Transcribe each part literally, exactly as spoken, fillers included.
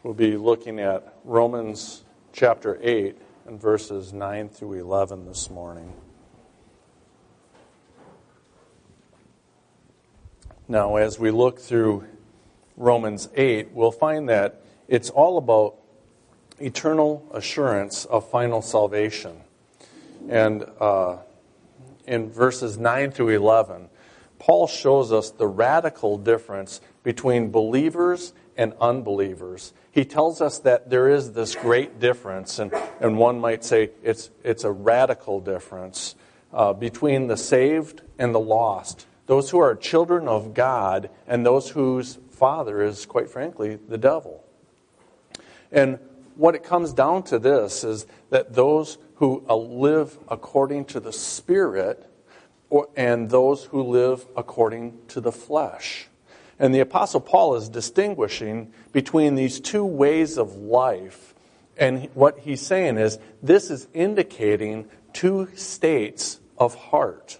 We'll be looking at Romans chapter eight and verses nine through eleven this morning. Now, as we look through Romans eight, we'll find that it's all about eternal assurance of final salvation. And uh, in verses nine through eleven, Paul shows us the radical difference between believers and unbelievers. He tells us that there is this great difference, and, and one might say it's it's a radical difference uh, between the saved and the lost. Those who are children of God and those whose father is, quite frankly, the devil. And what it comes down to this is that those who live according to the Spirit or, and those who live according to the flesh. And the Apostle Paul is distinguishing between these two ways of life. And what he's saying is this is indicating two states of heart.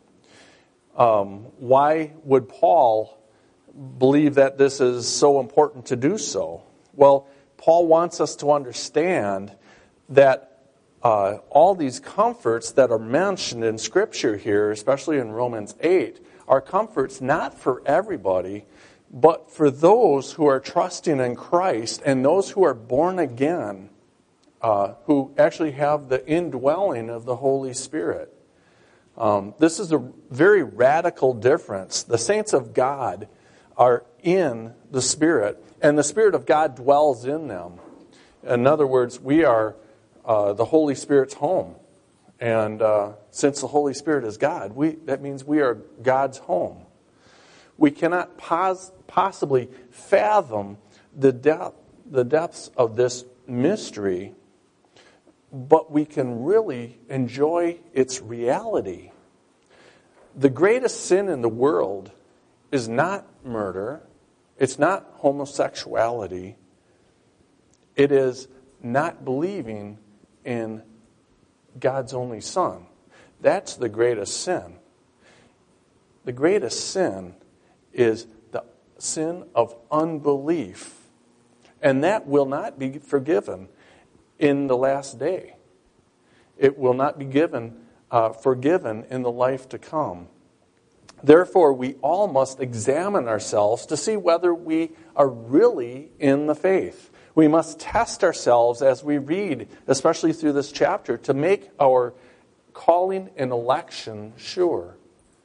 Um, why would Paul believe that this is so important to do so? Well, Paul wants us to understand that uh, all these comforts that are mentioned in Scripture here, especially in Romans eight, are comforts not for everybody, but for those who are trusting in Christ and those who are born again, uh, who actually have the indwelling of the Holy Spirit. Um, this is a very radical difference. The saints of God are in the Spirit, and the Spirit of God dwells in them. In other words, we are uh, the Holy Spirit's home. And uh, since the Holy Spirit is God, we, that means we are God's home. We cannot pos- possibly fathom the depth, the depths of this mystery, but we can really enjoy its reality. The greatest sin in the world is not murder. It's not homosexuality. It is not believing in God's only Son. That's the greatest sin. The greatest sin is the sin of unbelief. And that will not be forgiven in the last day. It will not be given, uh, forgiven in the life to come. Therefore, we all must examine ourselves to see whether we are really in the faith. We must test ourselves as we read, especially through this chapter, to make our calling and election sure.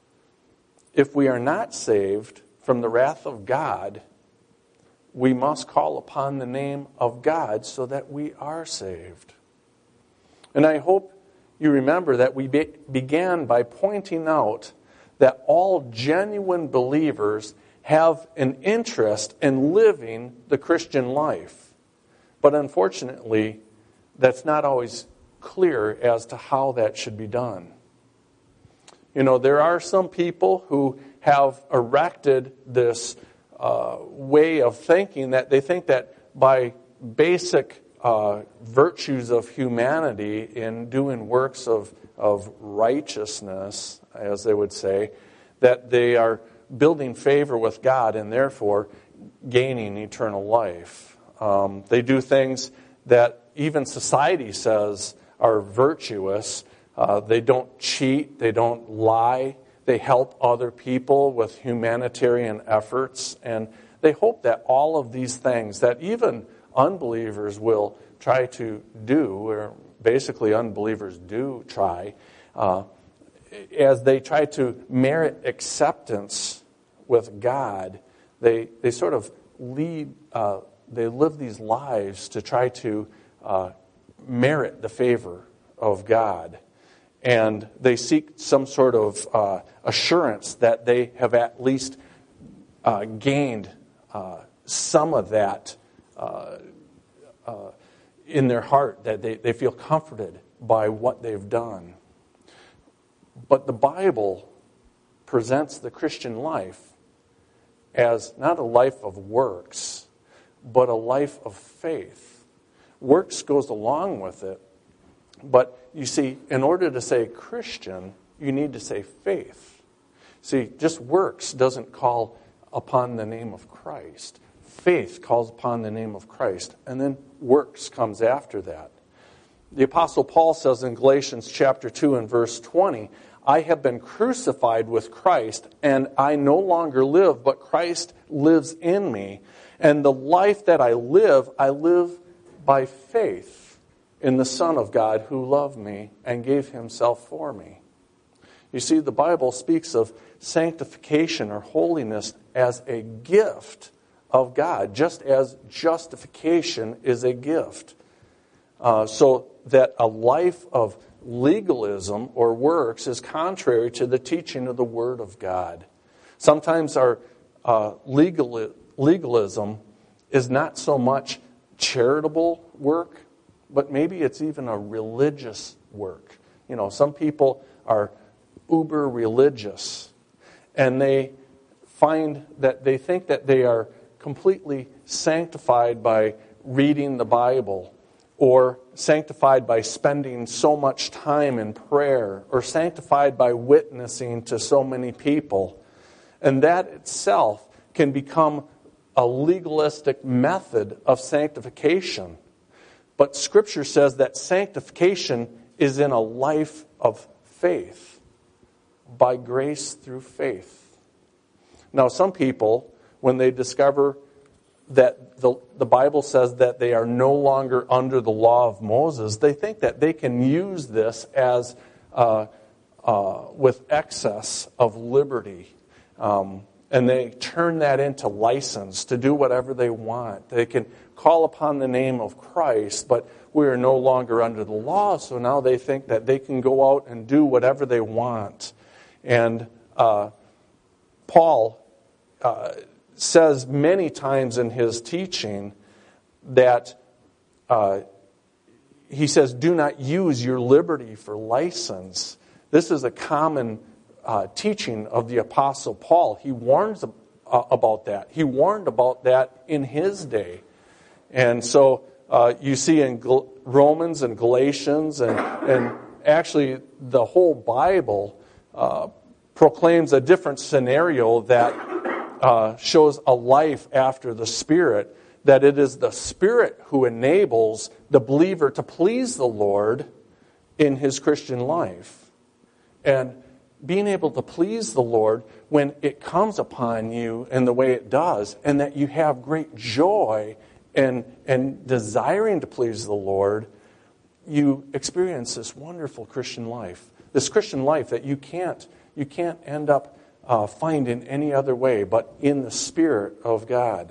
If we are not saved from the wrath of God, we must call upon the name of God so that we are saved. And I hope you remember that we be- began by pointing out that all genuine believers have an interest in living the Christian life. But unfortunately, that's not always clear as to how that should be done. You know, there are some people who have erected this uh, way of thinking that they think that by basic uh, virtues of humanity in doing works of, of righteousness, as they would say, that they are building favor with God and therefore gaining eternal life. Um, they do things that even society says are virtuous. Uh, they don't cheat. They don't lie. They help other people with humanitarian efforts. And they hope that all of these things that even unbelievers will try to do, or basically unbelievers do try, uh, as they try to merit acceptance with God, they, they sort of lead... Uh, They live these lives to try to uh, merit the favor of God. And they seek some sort of uh, assurance that they have at least uh, gained uh, some of that uh, uh, in their heart, that they, they feel comforted by what they've done. But the Bible presents the Christian life as not a life of works, but a life of faith. Works goes along with it. But you see, in order to say Christian, you need to say faith. See, just works doesn't call upon the name of Christ. faith calls upon the name of Christ, and then works comes after that. The Apostle Paul says in Galatians chapter two and verse twenty, I have been crucified with Christ, and I no longer live, but Christ lives in me. And the life that I live, I live by faith in the Son of God who loved me and gave himself for me. You see, the Bible speaks of sanctification or holiness as a gift of God, just as justification is a gift. Uh, so that a life of legalism or works is contrary to the teaching of the Word of God. Sometimes our uh, legal, legalism is not so much charitable work, but maybe it's even a religious work. You know, some people are uber religious, and they find that they think that they are completely sanctified by reading the Bible, or sanctified by spending so much time in prayer, or sanctified by witnessing to so many people. And that itself can become a legalistic method of sanctification. But Scripture says that sanctification is in a life of faith, by grace through faith. Now, some people, when they discover that the, the Bible says that they are no longer under the law of Moses, they think that they can use this as uh, uh, with excess of liberty. Um, and they turn that into license to do whatever they want. They can call upon the name of Christ, but we are no longer under the law, so now they think that they can go out and do whatever they want. And uh, Paul uh, says many times in his teaching that uh, he says, do not use your liberty for license. This is a common uh, teaching of the Apostle Paul. He warns uh, about that. He warned about that in his day. And so uh, you see in Gal- Romans and Galatians and, and actually the whole Bible uh, proclaims a different scenario that Uh, shows a life after the Spirit, that it is the Spirit who enables the believer to please the Lord in his Christian life. And being able to please the Lord when it comes upon you in the way it does, and that you have great joy and, and desiring to please the Lord, you experience this wonderful Christian life. This Christian life that you can't, you can't end up Uh, find in any other way but in the Spirit of God.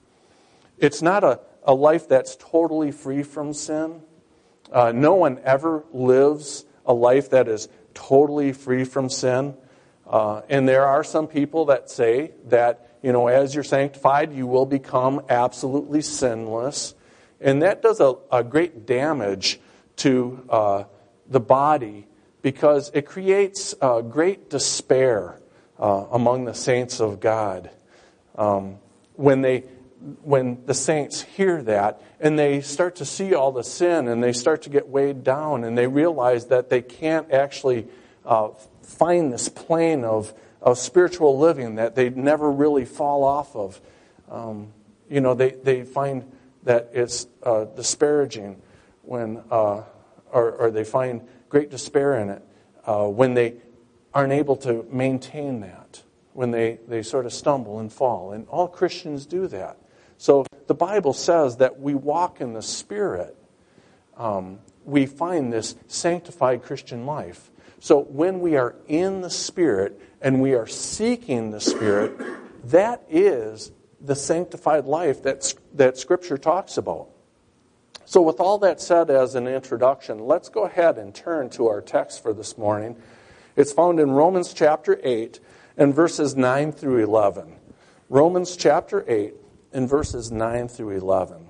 It's not a, a life that's totally free from sin. Uh, no one ever lives a life that is totally free from sin. Uh, and there are some people that say that, you know, as you're sanctified, you will become absolutely sinless. And that does a, a great damage to uh, the body, because it creates uh, great despair Uh, among the saints of God. Um, when they, when the saints hear that and they start to see all the sin and they start to get weighed down and they realize that they can't actually uh, find this plane of, of spiritual living that they never really fall off of, um, you know, they, they find that it's uh, disparaging when, uh, or, or they find great despair in it uh, when they aren't able to maintain that, when they, they sort of stumble and fall. And all Christians do that. So the Bible says that we walk in the Spirit. Um, we find this sanctified Christian life. So when we are in the Spirit and we are seeking the Spirit, that is the sanctified life that, that Scripture talks about. So with all that said as an introduction, let's go ahead and turn to our text for this morning. It's found in Romans chapter eight and verses nine through eleven. Romans chapter eight and verses nine through eleven.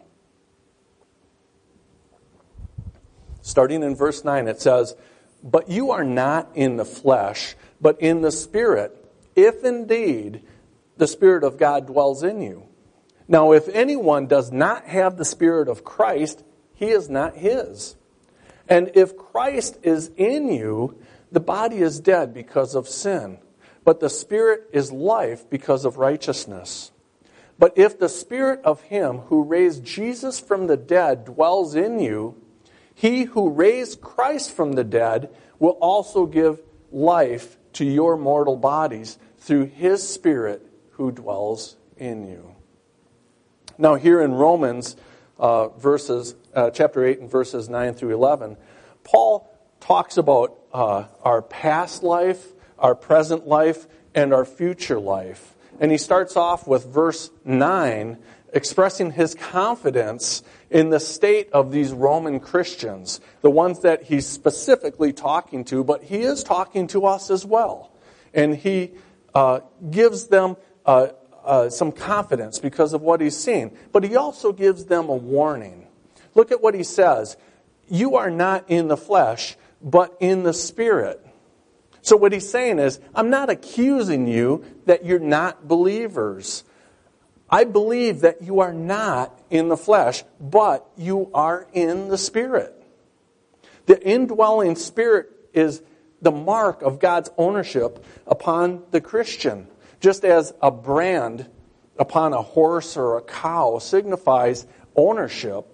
Starting in verse nine, it says, "But you are not in the flesh, but in the Spirit, if indeed the Spirit of God dwells in you. Now, if anyone does not have the Spirit of Christ, he is not his. And if Christ is in you, the body is dead because of sin, but the Spirit is life because of righteousness. But if the Spirit of him who raised Jesus from the dead dwells in you, he who raised Christ from the dead will also give life to your mortal bodies through his Spirit who dwells in you. Now here in Romans uh, verses, uh, chapter eight and verses nine through eleven, Paul talks about uh, our past life, our present life, and our future life. And he starts off with verse nine, expressing his confidence in the state of these Roman Christians, the ones that he's specifically talking to, but he is talking to us as well. And he uh, gives them uh, uh, some confidence because of what he's seen. But he also gives them a warning. Look at what he says. You are not in the flesh, but in the Spirit. So what he's saying is, I'm not accusing you that you're not believers. I believe that you are not in the flesh, but you are in the Spirit. The indwelling Spirit is the mark of God's ownership upon the Christian. Just as a brand upon a horse or a cow signifies ownership,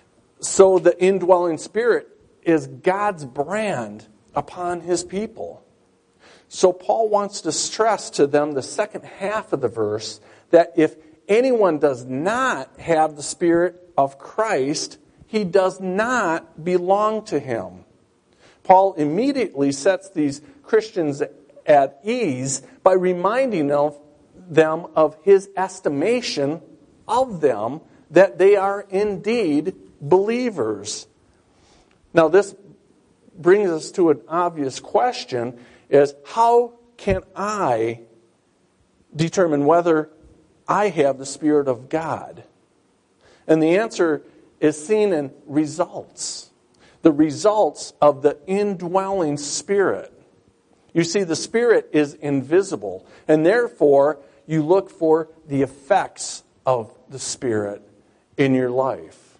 so the indwelling Spirit is God's brand upon his people. So Paul wants to stress to them the second half of the verse that if anyone does not have the Spirit of Christ, he does not belong to him. Paul immediately sets these Christians at ease by reminding them of his estimation of them, that they are indeed believers. Now this brings us to an obvious question, is how can I determine whether I have the Spirit of God? And the answer is seen in results. The results of the indwelling Spirit. You see, the Spirit is invisible, and therefore you look for the effects of the Spirit in your life.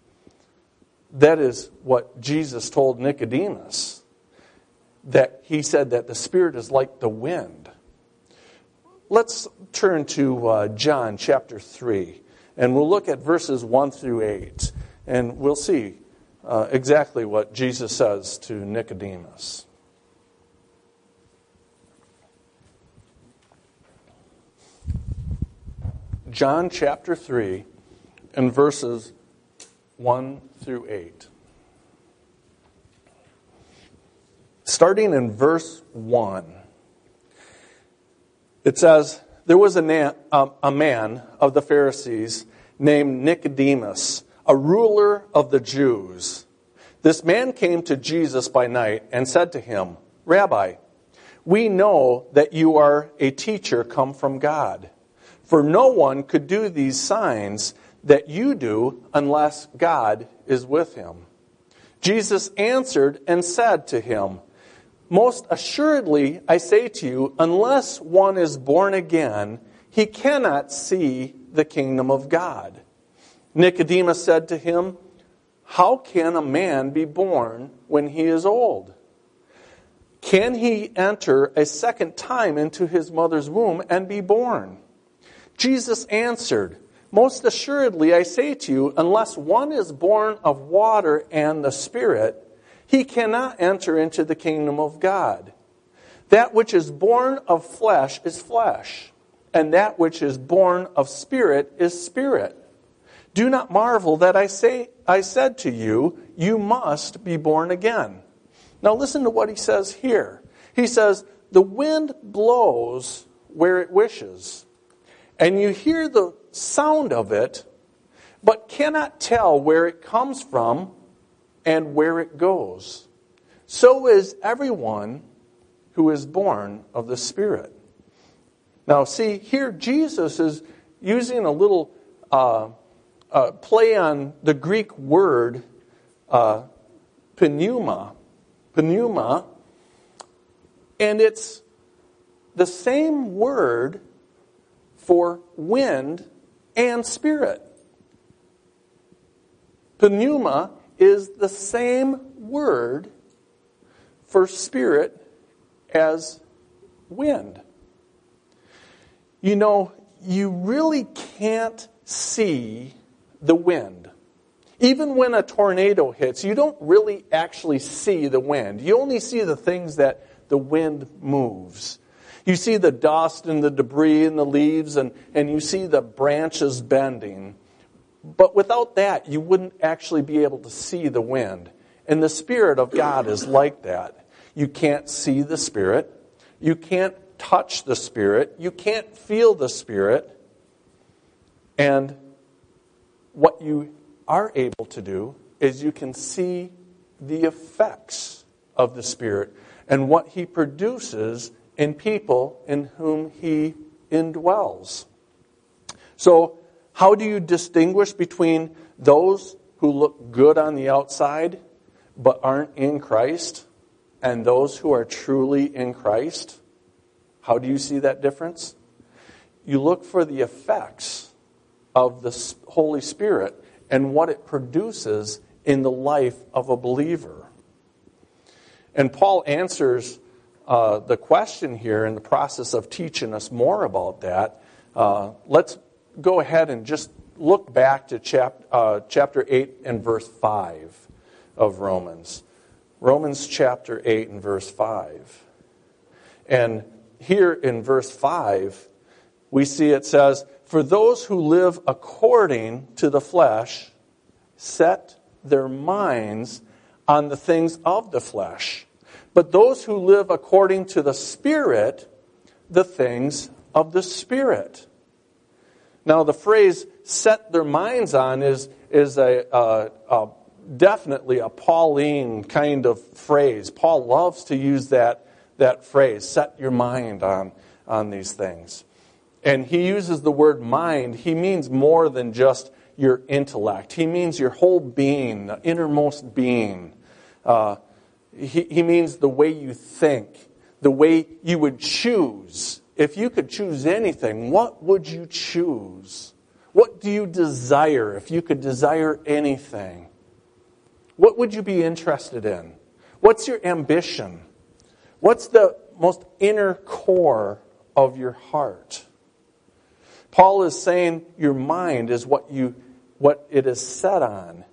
That is what Jesus told Nicodemus. That he said that the Spirit is like the wind. Let's turn to uh, John chapter three, and we'll look at verses one through eight, and we'll see uh, exactly what Jesus says to Nicodemus. John chapter three, and verses one through eight. Starting in verse one, it says, there was a, na- a man of the Pharisees named Nicodemus, a ruler of the Jews. This man came to Jesus by night and said to him, Rabbi, we know that you are a teacher come from God, for no one could do these signs that you do unless God is with him. Jesus answered and said to him, most assuredly, I say to you, unless one is born again, he cannot see the kingdom of God. Nicodemus said to him, how can a man be born when he is old? Can he enter a second time into his mother's womb and be born? Jesus answered, most assuredly, I say to you, unless one is born of water and the Spirit, he cannot enter into the kingdom of God. That which is born of flesh is flesh, and that which is born of spirit is spirit. Do not marvel that I say I said to you, you must be born again. Now listen to what he says here. He says, the wind blows where it wishes, and you hear the sound of it, but cannot tell where it comes from and where it goes. So is everyone who is born of the Spirit. Now see, here Jesus is using a little uh, uh, play on the Greek word uh, pneuma. Pneuma. And it's the same word for wind and spirit. Pneuma is the same word for spirit as wind. You know, you really can't see the wind. Even when a tornado hits, you don't really actually see the wind. You only see the things that the wind moves. You see the dust and the debris and the leaves, and, and you see the branches bending. But without that, you wouldn't actually be able to see the wind. And the Spirit of God is like that. You can't see the Spirit. You can't touch the Spirit. You can't feel the Spirit. And what you are able to do is you can see the effects of the Spirit and what He produces in people in whom He indwells. So, how do you distinguish between those who look good on the outside but aren't in Christ and those who are truly in Christ? How do you see that difference? You look for the effects of the Holy Spirit and what it produces in the life of a believer. And Paul answers uh, the question here in the process of teaching us more about that. Uh, let's go ahead and just look back to chap- uh, chapter eight and verse five of Romans. Romans chapter eight and verse five. And here in verse five, we see it says, "For those who live according to the flesh set their minds on the things of the flesh. But those who live according to the Spirit, the things of the Spirit." Now the phrase "set their minds on" is, is a, a, a definitely a Pauline kind of phrase. Paul loves to use that, that phrase, set your mind on, on these things. And he uses the word mind. He means more than just your intellect. He means your whole being, the innermost being. Uh, he, he means the way you think, the way you would choose. If you could choose anything, what would you choose? What do you desire if you could desire anything? What would you be interested in? What's your ambition? What's the most inner core of your heart? Paul is saying your mind is what you, what it is set on.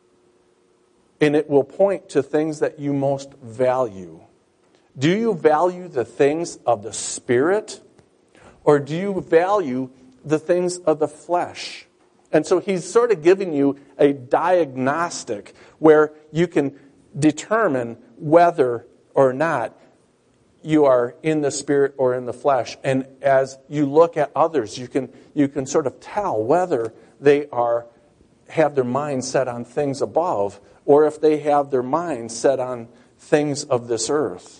And it will point to things that you most value. Do you value the things of the Spirit? Or do you value the things of the flesh? And so he's sort of giving you a diagnostic where you can determine whether or not you are in the Spirit or in the flesh. And as you look at others, you can you can sort of tell whether they are have their mind set on things above or if they have their mind set on things of this earth.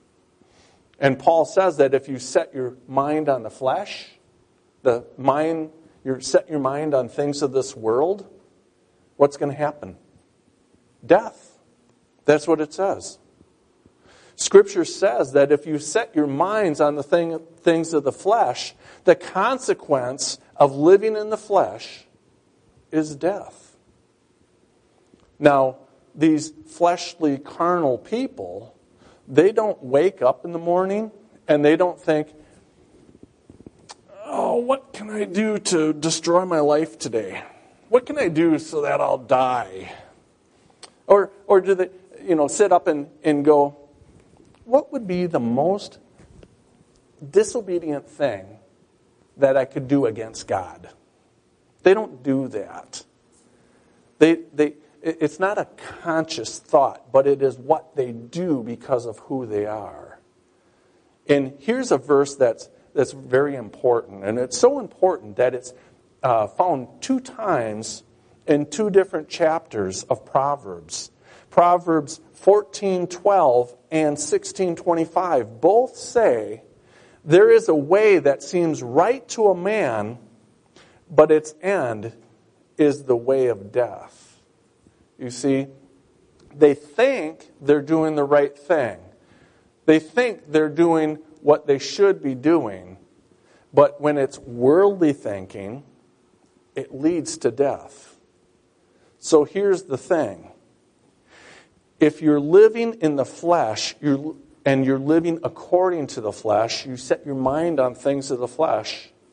And Paul says that if you set your mind on the flesh, the mind you set your mind on things of this world, what's going to happen? Death. That's what it says. Scripture says that if you set your minds on the thing, things of the flesh, the consequence of living in the flesh is death. Now, these fleshly, carnal people, they don't wake up in the morning and they don't think, oh, what can I do to destroy my life today? What can I do so that I'll die? Or or do they, you know, sit up and, and go, what would be the most disobedient thing that I could do against God? They don't do that. They they it's not a conscious thought, but it is what they do because of who they are. And here's a verse that's that's very important, and it's so important that it's uh, found two times in two different chapters of Proverbs. Proverbs fourteen twelve and sixteen twenty-five both say, there is a way that seems right to a man, but its end is the way of death. You see, they think they're doing the right thing. They think they're doing what they should be doing, but when it's worldly thinking, it leads to death. So here's the thing. If you're living in the flesh you're, and you're living according to the flesh, you set your mind on things of the flesh,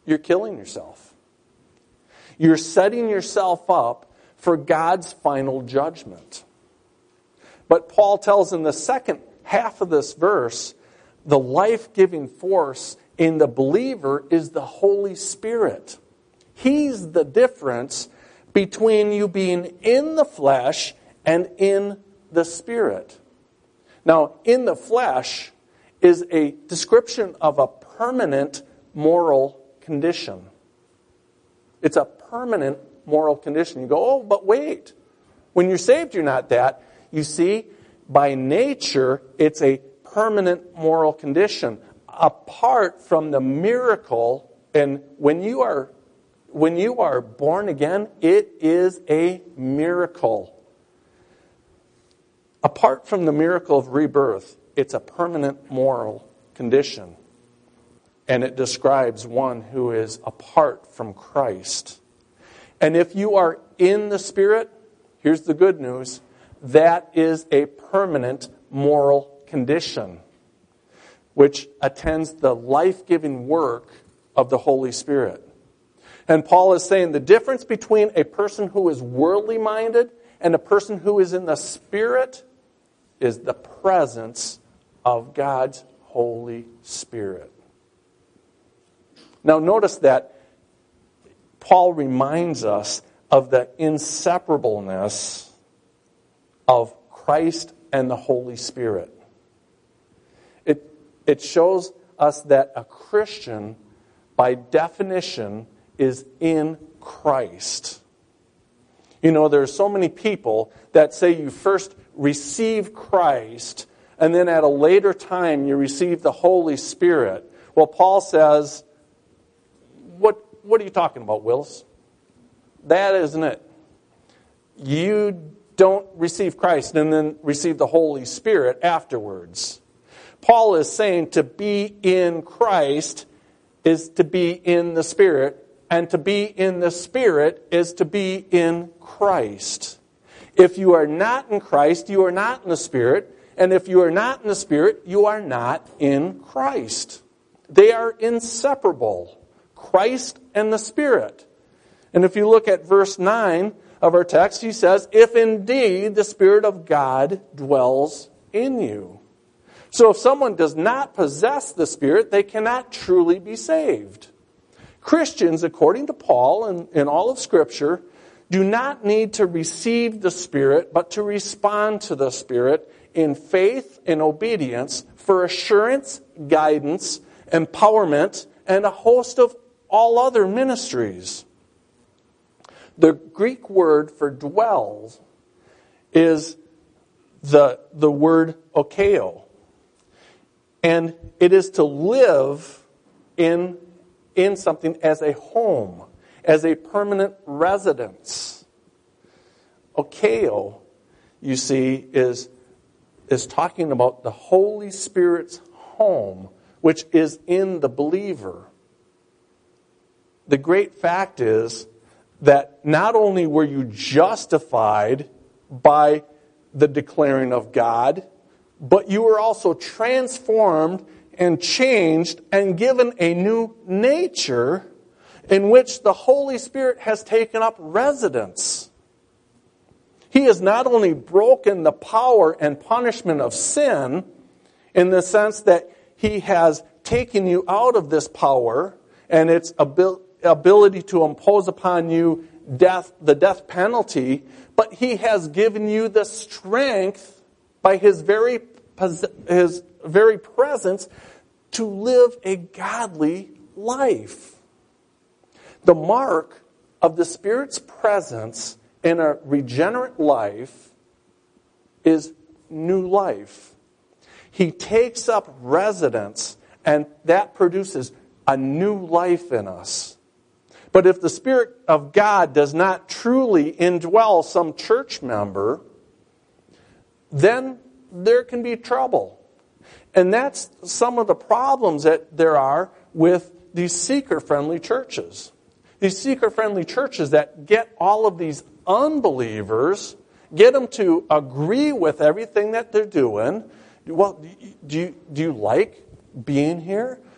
you're killing yourself. You're setting yourself up for God's final judgment. But Paul tells in the second half of this verse, the life-giving force in the believer is the Holy Spirit. He's the difference between you being in the flesh and in the Spirit. Now, in the flesh is a description of a permanent moral condition. It's a permanent moral condition. You go, oh, but wait. When you're saved, you're not that. You see, by nature, it's a permanent moral condition. Apart from the miracle, and when you are when you are born again, it is a miracle. Apart from the miracle of rebirth, it's a permanent moral condition. And it describes one who is apart from Christ. And if you are in the Spirit, here's the good news, that is a permanent moral condition, which attends the life-giving work of the Holy Spirit. And Paul is saying the difference between a person who is worldly minded and a person who is in the Spirit is the presence of God's Holy Spirit. Now notice that Paul reminds us of the inseparableness of Christ and the Holy Spirit. It, it shows us that a Christian, by definition, is in Christ. You know, there are so many people that say you first receive Christ and then at a later time you receive the Holy Spirit. Well, Paul says, what, what are you talking about, Willis? That isn't it. You don't receive Christ and then receive the Holy Spirit afterwards. Paul is saying to be in Christ is to be in the Spirit, and to be in the Spirit is to be in Christ. If you are not in Christ, you are not in the Spirit, and if you are not in the Spirit, you are not in Christ. They are inseparable, Christ and the Spirit. And if you look at verse nine of our text, he says, if indeed the Spirit of God dwells in you. So if someone does not possess the Spirit, they cannot truly be saved. Christians, according to Paul and in all of Scripture, do not need to receive the Spirit, but to respond to the Spirit in faith and obedience for assurance, guidance, empowerment, and a host of all other ministries. The Greek word for dwells is the, the word okeo. And it is to live in, in something as a home, as a permanent residence. Okeo, you see, is, is talking about the Holy Spirit's home, which is in the believer. The great fact is that not only were you justified by the declaring of God, but you were also transformed and changed and given a new nature in which the Holy Spirit has taken up residence. He has not only broken the power and punishment of sin in the sense that He has taken you out of this power and its abil- ability to impose upon you death, the death penalty, but He has given you the strength by His very, His very presence to live a godly life. The mark of the Spirit's presence in a regenerate life is new life. He takes up residence, and that produces a new life in us. But if the Spirit of God does not truly indwell some church member, then there can be trouble. And that's some of the problems that there are with these seeker-friendly churches. These seeker-friendly churches that get all of these unbelievers, get them to agree with everything that they're doing. Well, do you, do you like being here?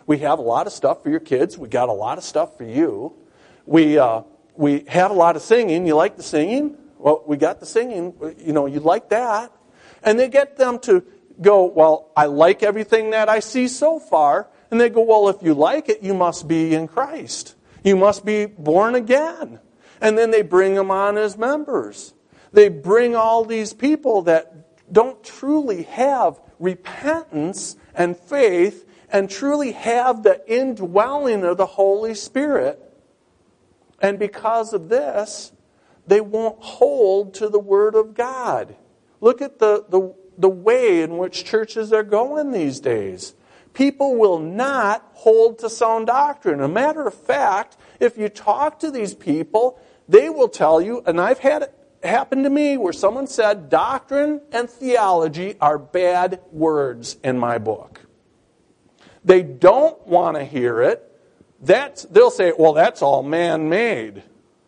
We have a lot of stuff for your kids. We got a lot of stuff for you. We uh, we have a lot of singing. You like the singing? Well, we got the singing. You know, you like that. And they get them to go, well, I like everything that I see so far. And they go, well, if you like it, you must be in Christ. You must be born again. And then they bring them on as members. They bring all these people that don't truly have repentance and faith and truly have the indwelling of the Holy Spirit. And because of this, they won't hold to the Word of God. Look at the, the, the way in which churches are going these days. People will not hold to sound doctrine. As a matter of fact, if you talk to these people, they will tell you, and I've had it happen to me, where someone said, doctrine and theology are bad words in my book. They don't want to hear it. That's, they'll say, well, that's all man-made.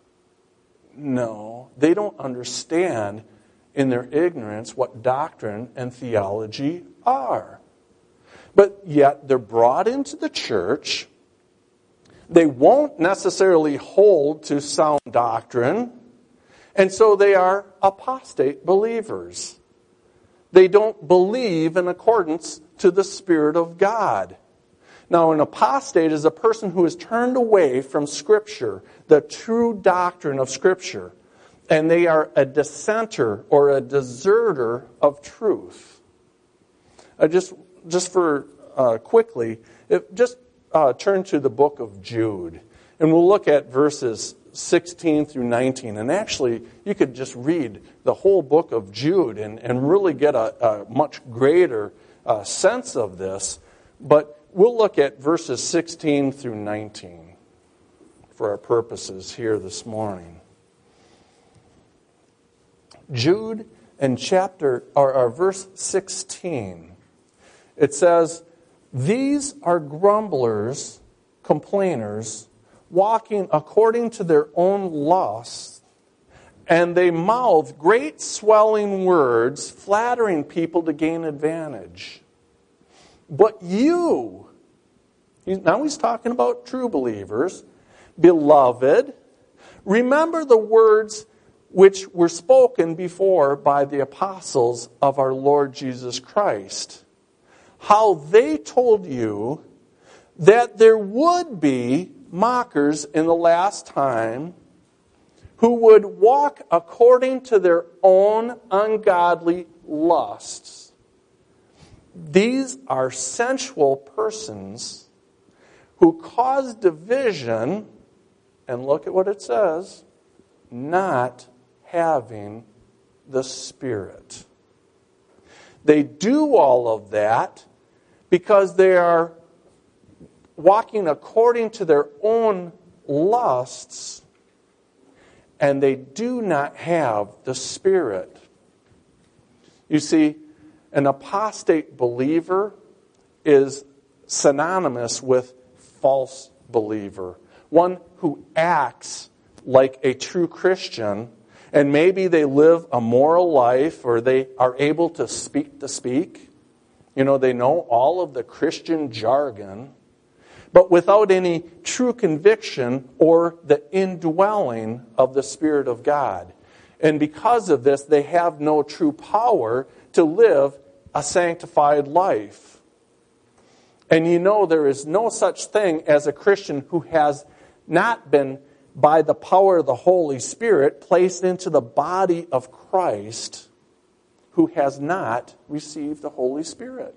No, they don't understand in their ignorance what doctrine and theology are. But yet they're brought into the church. They won't necessarily hold to sound doctrine. And so they are apostate believers. They don't believe in accordance to the Spirit of God. Now, an apostate is a person who has turned away from Scripture, the true doctrine of Scripture. And they are a dissenter or a deserter of truth. Uh, just, just for uh, quickly, if, just uh, turn to the book of Jude. And we'll look at verses sixteen through nineteen. And actually, you could just read the whole book of Jude and, and really get a, a much greater uh, sense of this. But we'll look at verses sixteen through nineteen for our purposes here this morning. Jude and chapter or, or verse sixteen. It says, "These are grumblers, complainers, walking according to their own lusts, and they mouth great swelling words, flattering people to gain advantage. But you," now he's talking about true believers, "beloved, remember the words which were spoken before by the apostles of our Lord Jesus Christ, how they told you that there would be mockers in the last time who would walk according to their own ungodly lusts. These are sensual persons who cause division," and look at what it says, "not having the Spirit." They do all of that because they are walking according to their own lusts, and they do not have the Spirit. You see, an apostate believer is synonymous with false believer. One who acts like a true Christian, and maybe they live a moral life, or they are able to speak to speak. You know, they know all of the Christian jargon, but without any true conviction or the indwelling of the Spirit of God. And because of this, they have no true power to live a sanctified life. And you know, there is no such thing as a Christian who has not been, by the power of the Holy Spirit, placed into the body of Christ, who has not received the Holy Spirit.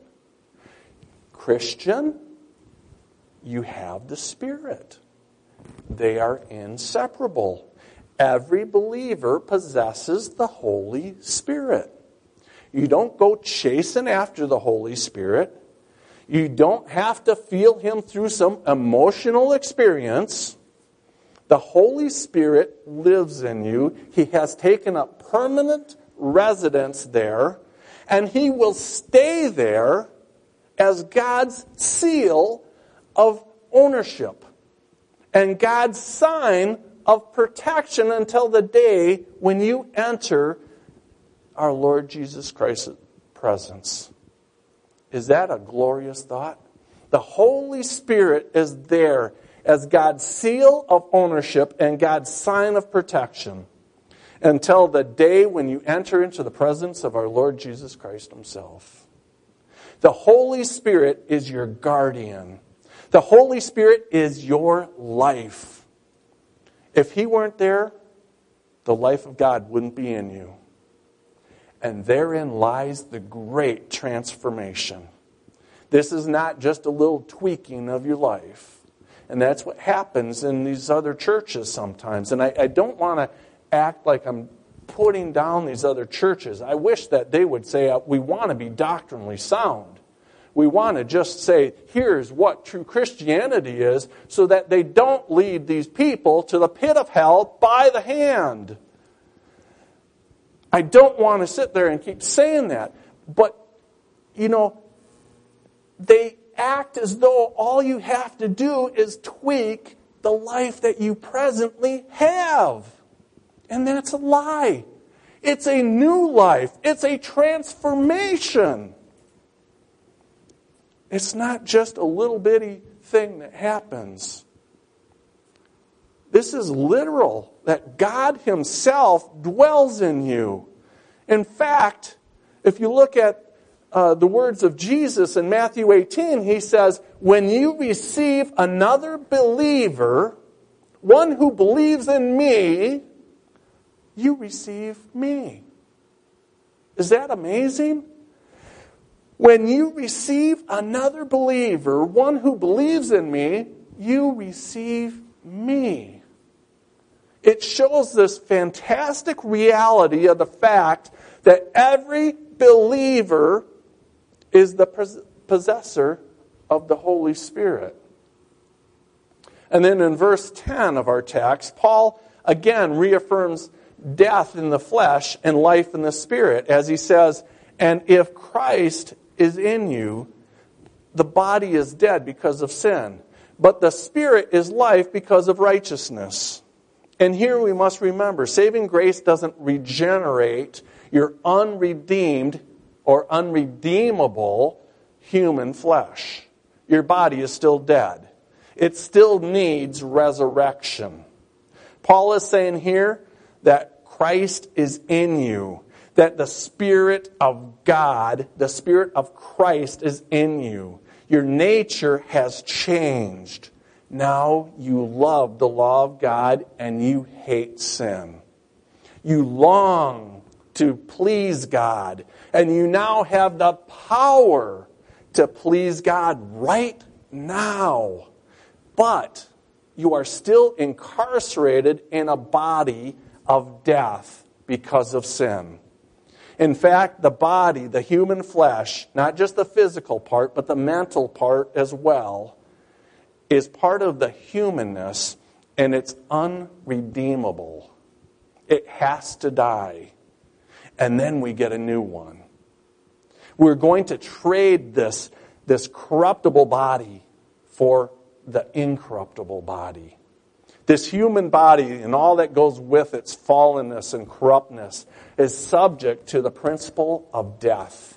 Christian, you have the Spirit. They are inseparable. Every believer possesses the Holy Spirit. You don't go chasing after the Holy Spirit. You don't have to feel Him through some emotional experience. The Holy Spirit lives in you. He has taken up permanent residence there, and He will stay there as God's seal of ownership and God's sign of protection until the day when you enter our Lord Jesus Christ's presence. Is that a glorious thought? The Holy Spirit is there as God's seal of ownership and God's sign of protection until the day when you enter into the presence of our Lord Jesus Christ himself. The Holy Spirit is your guardian. The Holy Spirit is your life. If he weren't there, the life of God wouldn't be in you. And therein lies the great transformation. This is not just a little tweaking of your life. And that's what happens in these other churches sometimes. And I, I don't want to act like I'm putting down these other churches. I wish that they would say, uh, we want to be doctrinally sound. We want to just say, here's what true Christianity is, so that they don't lead these people to the pit of hell by the hand. I don't want to sit there and keep saying that. But, you know, they act as though all you have to do is tweak the life that you presently have. And that's a lie. It's a new life. It's a transformation. It's not just a little bitty thing that happens. This is literal, that God himself dwells in you. In fact, if you look at uh, the words of Jesus in Matthew eighteen, he says, when you receive another believer, one who believes in me, you receive me. Is that amazing? When you receive another believer, one who believes in me, you receive me. It shows this fantastic reality of the fact that every believer is the possessor of the Holy Spirit. And then in verse ten of our text, Paul again reaffirms death in the flesh and life in the Spirit, as he says, and if Christ is in you, the body is dead because of sin, but the Spirit is life because of righteousness. And here we must remember, saving grace doesn't regenerate your unredeemed or unredeemable human flesh. Your body is still dead. It still needs resurrection. Paul is saying here that Christ is in you, that the Spirit of God, the Spirit of Christ is in you. Your nature has changed. Now you love the law of God and you hate sin. You long to please God, and you now have the power to please God right now. But you are still incarcerated in a body of death because of sin. In fact, the body, the human flesh, not just the physical part, but the mental part as well, is part of the humanness, and it's unredeemable. It has to die. And then we get a new one. We're going to trade this, this corruptible body for the incorruptible body. This human body and all that goes with its fallenness and corruptness is subject to the principle of death.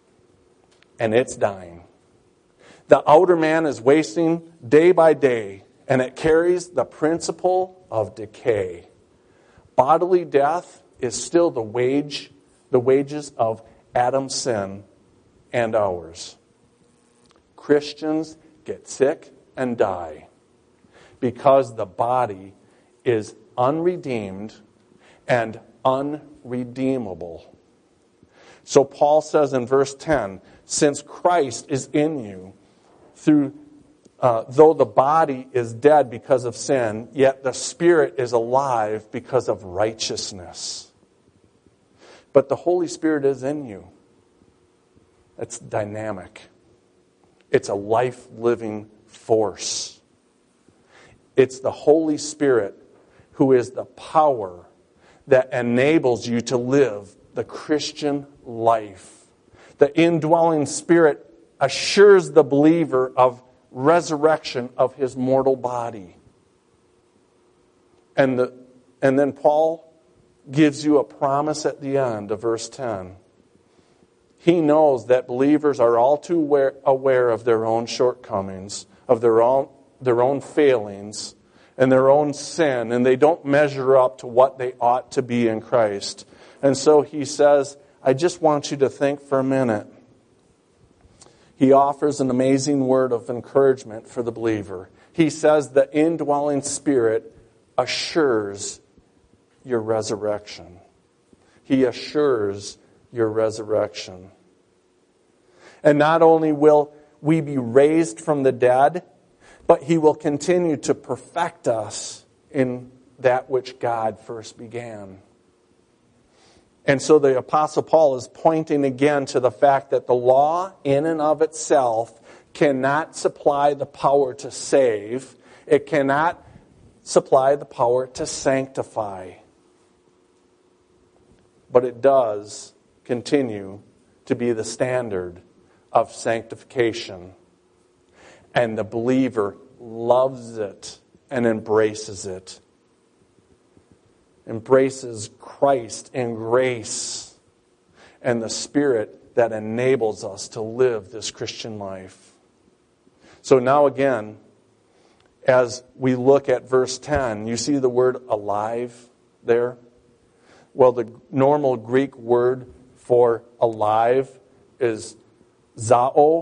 And it's dying. The outer man is wasting day by day, and it carries the principle of decay. Bodily death is still the wage, the wages of Adam's sin and ours. Christians get sick and die because the body is unredeemed and unredeemable. So Paul says in verse ten, since Christ is in you, through uh, though the body is dead because of sin, yet the Spirit is alive because of righteousness. But the Holy Spirit is in you. It's dynamic. It's a life-living force. It's the Holy Spirit who is the power that enables you to live the Christian life. The indwelling Spirit assures the believer of resurrection of his mortal body. And, the, and then Paul gives you a promise at the end of verse ten. He knows that believers are all too aware, aware of their own shortcomings, of their own, their own failings, and their own sin, and they don't measure up to what they ought to be in Christ. And so he says, I just want you to think for a minute. He offers an amazing word of encouragement for the believer. He says the indwelling Spirit assures your resurrection. He assures your resurrection. And not only will we be raised from the dead, but He will continue to perfect us in that which God first began. And so the Apostle Paul is pointing again to the fact that the law in and of itself cannot supply the power to save. It cannot supply the power to sanctify. But it does continue to be the standard of sanctification. And the believer loves it and embraces it. Embraces Christ and grace and the Spirit that enables us to live this Christian life. So now again, as we look at verse ten, you see the word alive there? Well, the normal Greek word for alive is zao,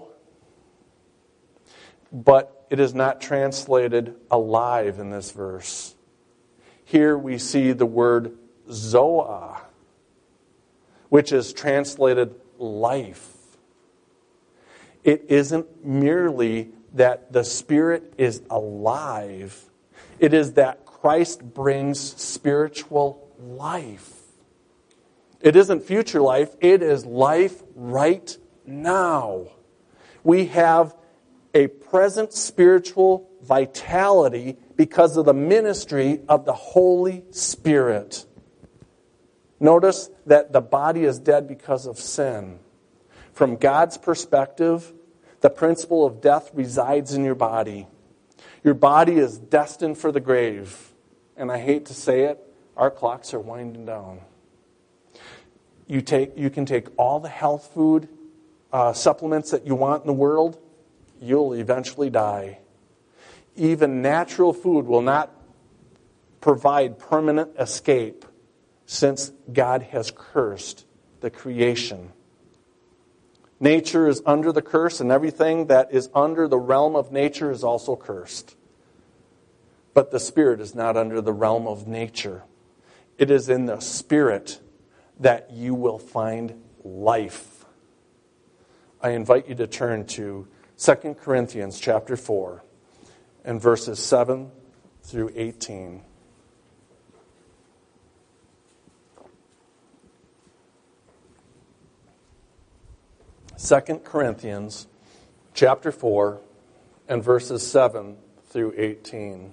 but it is not translated alive in this verse. Here we see the word zoa, which is translated life. It isn't merely that the Spirit is alive. It is that Christ brings spiritual life. It isn't future life. It is life right now. We have a present spiritual vitality because of the ministry of the Holy Spirit. Notice that the body is dead because of sin. From God's perspective, the principle of death resides in your body. Your body is destined for the grave. And I hate to say it, our clocks are winding down. You take, you can take all the health food uh, supplements that you want in the world, you'll eventually die. Even natural food will not provide permanent escape since God has cursed the creation. Nature is under the curse, and everything that is under the realm of nature is also cursed. But the Spirit is not under the realm of nature. It is in the Spirit that you will find life. I invite you to turn to Second Corinthians chapter four and verses seven through eighteen. Second Corinthians chapter four and verses seven through eighteen.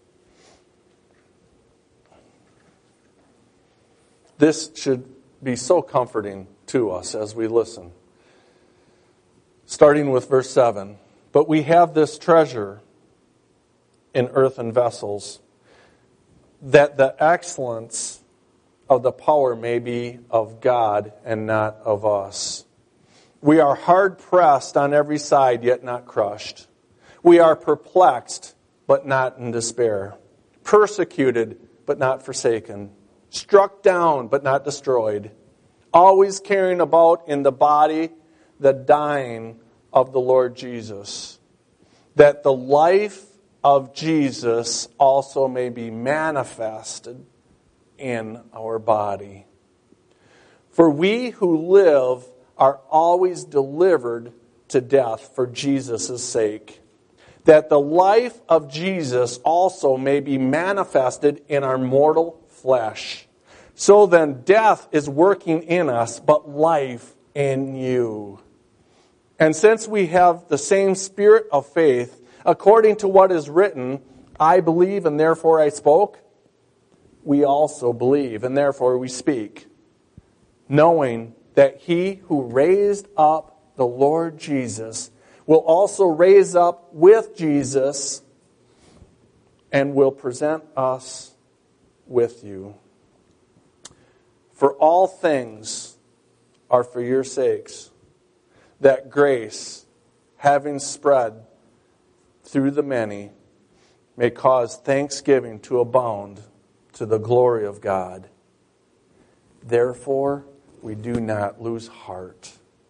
This should be so comforting to us as we listen. Starting with verse seven. But we have this treasure in earthen vessels, that the excellence of the power may be of God and not of us. We are hard pressed on every side, yet not crushed. We are perplexed, but not in despair. Persecuted, but not forsaken. Struck down, but not destroyed. Always carrying about in the body the dying of the Lord Jesus, that the life of Jesus also may be manifested in our body. For we who live are always delivered to death for Jesus' sake, that the life of Jesus also may be manifested in our mortal flesh. So then death is working in us, but life in you. And since we have the same spirit of faith, according to what is written, I believe and therefore I spoke, we also believe and therefore we speak, knowing that He who raised up the Lord Jesus will also raise up with Jesus and will present us with you. For all things are for your sakes, that grace, having spread through the many, may cause thanksgiving to abound to the glory of God. Therefore, we do not lose heart,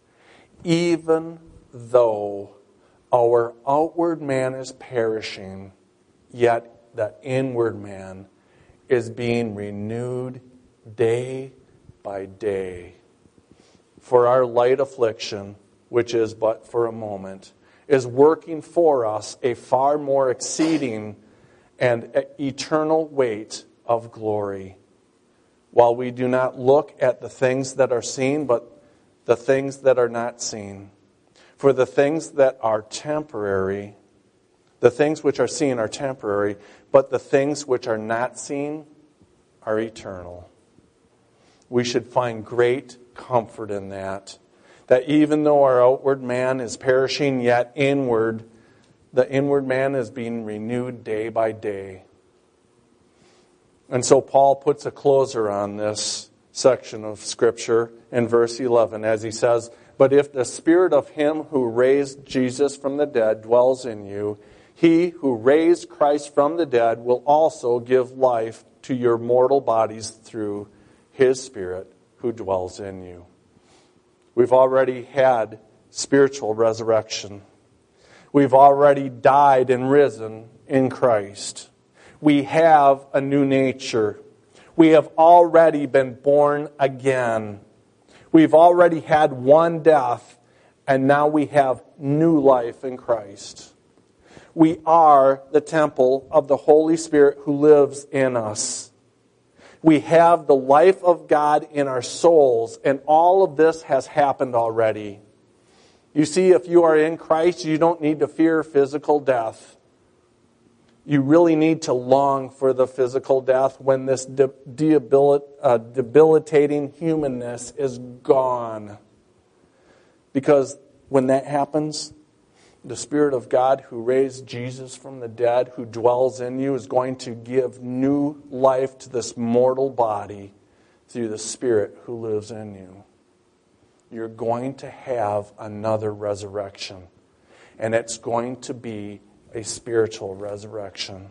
even though our outward man is perishing, yet the inward man is being renewed day by day. For our light affliction, which is but for a moment, is working for us a far more exceeding and eternal weight of glory. While we do not look at the things that are seen, but the things that are not seen. For the things that are temporary, the things which are seen are temporary, but the things which are not seen are eternal. We should find great comfort in that. That even though our outward man is perishing, yet inward, the inward man is being renewed day by day. And so Paul puts a closer on this section of Scripture in verse eleven as he says, "But if the Spirit of him who raised Jesus from the dead dwells in you, he who raised Christ from the dead will also give life to your mortal bodies through his Spirit who dwells in you." We've already had spiritual resurrection. We've already died and risen in Christ. We have a new nature. We have already been born again. We've already had one death, and now we have new life in Christ. We are the temple of the Holy Spirit who lives in us. We have the life of God in our souls, and all of this has happened already. You see, if you are in Christ, you don't need to fear physical death. You really need to long for the physical death when this de- debilit- uh, debilitating humanness is gone. Because when that happens, the Spirit of God who raised Jesus from the dead, who dwells in you, is going to give new life to this mortal body through the Spirit who lives in you. You're going to have another resurrection. And it's going to be a spiritual resurrection.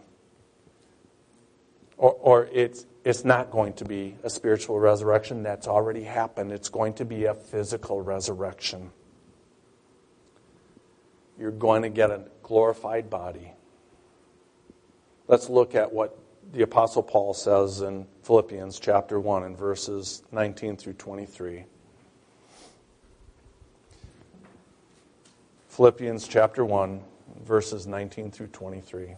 Or, or it's, it's not going to be a spiritual resurrection. That's already happened. It's going to be a physical resurrection. You're going to get a glorified body. Let's look at what the Apostle Paul says in Philippians chapter one and verses nineteen through twenty-three. Philippians chapter one, verses nineteen through twenty-three.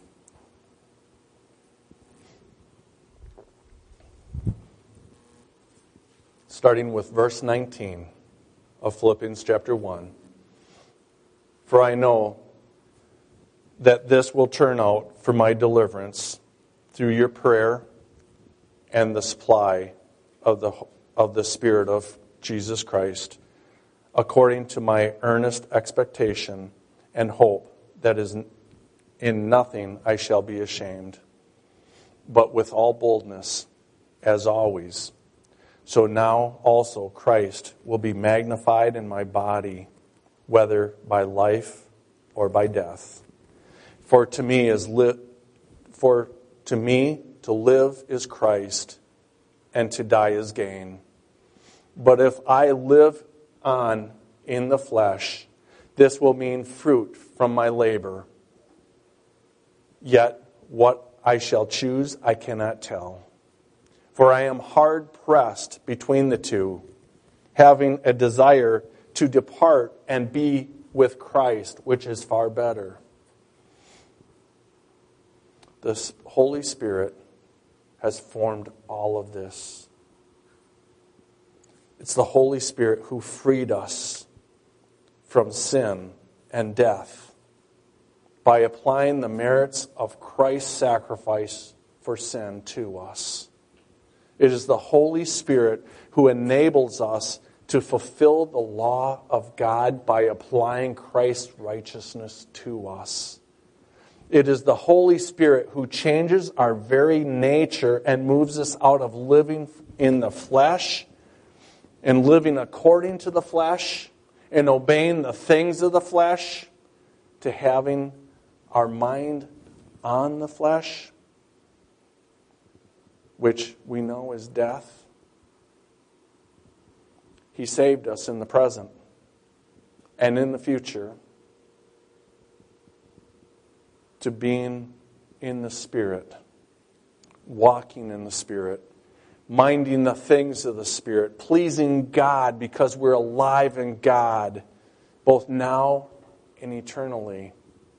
Starting with verse nineteen of Philippians chapter one. "For I know that this will turn out for my deliverance through your prayer and the supply of the of the Spirit of Jesus Christ, according to my earnest expectation and hope that is in nothing I shall be ashamed, but with all boldness, as always. So now also Christ will be magnified in my body, whether by life or by death. For to me is li- for to me to live is Christ, and to die is gain. But if I live on in the flesh, this will mean fruit from my labor. Yet what I shall choose I cannot tell. For I am hard pressed between the two, having a desire to depart and be with Christ, which is far better." The Holy Spirit has formed all of this. It's the Holy Spirit who freed us from sin and death by applying the merits of Christ's sacrifice for sin to us. It is the Holy Spirit who enables us to fulfill the law of God by applying Christ's righteousness to us. It is the Holy Spirit who changes our very nature and moves us out of living in the flesh and living according to the flesh and obeying the things of the flesh to having our mind on the flesh, which we know is death. He saved us in the present and in the future to being in the Spirit, walking in the Spirit, minding the things of the Spirit, pleasing God because we're alive in God, both now and eternally.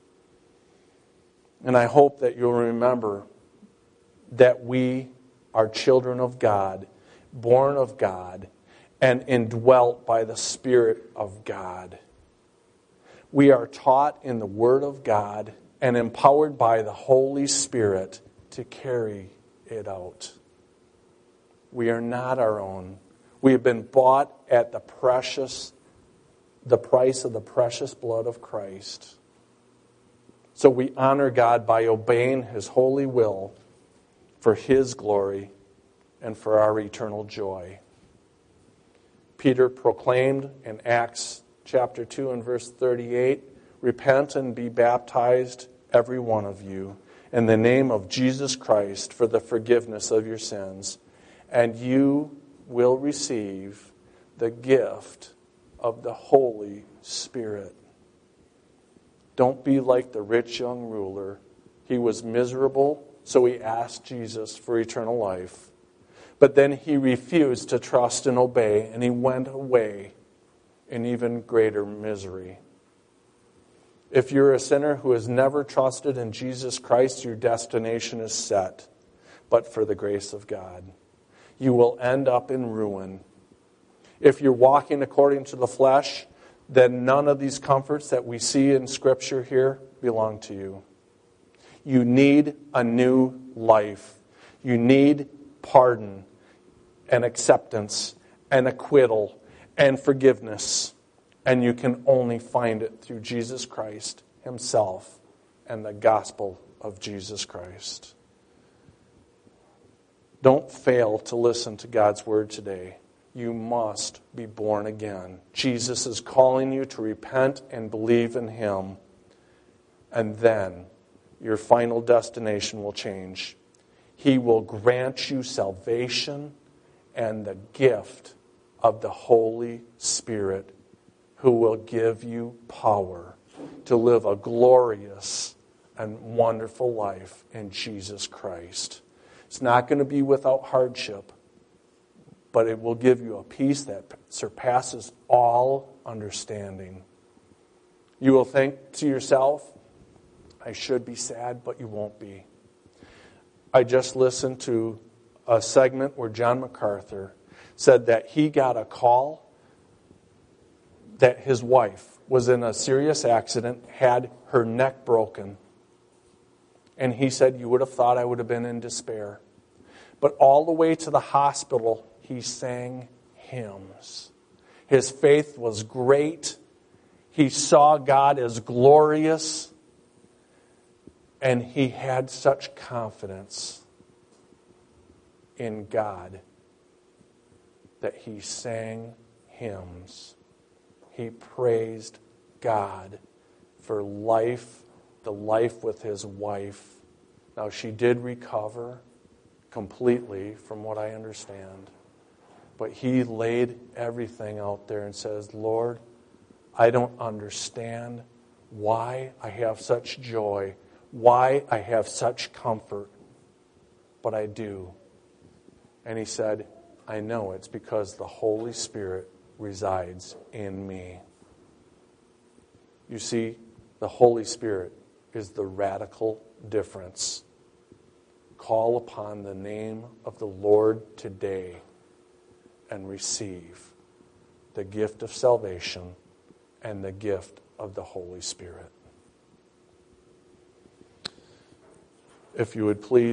And I hope that you'll remember that we are children of God, born of God, and indwelt by the Spirit of God. We are taught in the Word of God and empowered by the Holy Spirit to carry it out. We are not our own. We have been bought at the precious, the price of the precious blood of Christ. So we honor God by obeying His holy will for His glory and for our eternal joy. Peter proclaimed in Acts chapter two and verse thirty-eight, "Repent and be baptized, every one of you, in the name of Jesus Christ for the forgiveness of your sins, and you will receive the gift of the Holy Spirit." Don't be like the rich young ruler. He was miserable, so he asked Jesus for eternal life. But then he refused to trust and obey, and he went away in even greater misery. If you're a sinner who has never trusted in Jesus Christ, your destination is set, but for the grace of God. You will end up in ruin. If you're walking according to the flesh, then none of these comforts that we see in Scripture here belong to you. You need a new life. You need pardon and acceptance and acquittal and forgiveness. And you can only find it through Jesus Christ Himself and the gospel of Jesus Christ. Don't fail to listen to God's word today. You must be born again. Jesus is calling you to repent and believe in Him. And then your final destination will change. He will grant you salvation and the gift of the Holy Spirit, who will give you power to live a glorious and wonderful life in Jesus Christ. It's not going to be without hardship, but it will give you a peace that surpasses all understanding. You will think to yourself, I should be sad, but you won't be. I just listened to a segment where John MacArthur said that he got a call that his wife was in a serious accident, had her neck broken. And he said, you would have thought I would have been in despair. But all the way to the hospital, he sang hymns. His faith was great. He saw God as glorious. And he had such confidence in God that he sang hymns. He praised God for life, the life with his wife. Now, she did recover completely, from what I understand. But he laid everything out there and says, Lord, I don't understand why I have such joy, why I have such comfort, but I do. And he said, I know it's because the Holy Spirit resides in me. You see, the Holy Spirit is the radical difference. Call upon the name of the Lord today and receive the gift of salvation and the gift of the Holy Spirit. If you would please